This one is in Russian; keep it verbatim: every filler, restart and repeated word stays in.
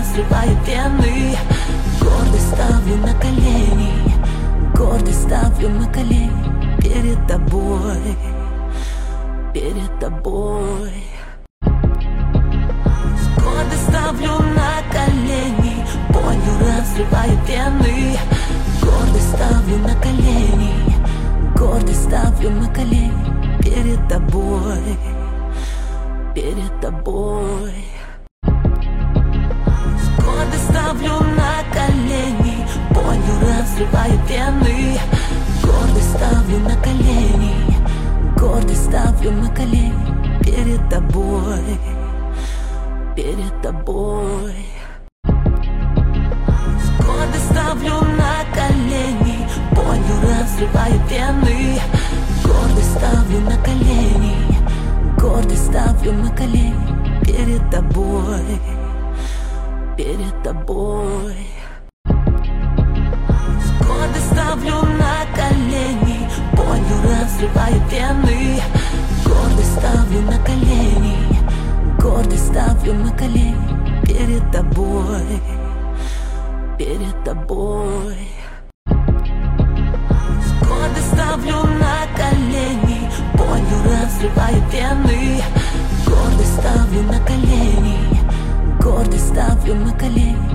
разрываю вены. Гордость ставлю на колени, гордость ставлю на колени перед тобой, перед тобой. Гордость ставлю на колени, болью разрываю вены. Гордость ставлю на колени, гордость ставлю на колени перед тобой, перед тобой. Гордость ставлю на колени, болью разрываю вены. Гордость ставлю на колени, гордость ставлю на колени перед тобой, перед тобой. Гордость ставлю на колени, болью разрываю вены. Гордость ставлю на колени, гордость ставлю на колени перед тобой, перед тобой. Гордость ставлю на колени, болью разрываю вены. Гордость ставлю на колени, гордость ставлю на колени перед тобой, перед тобой. Гордость ставлю на колени, болью разрываю вены. Гордость ставлю на колени, гордость ставлю на колени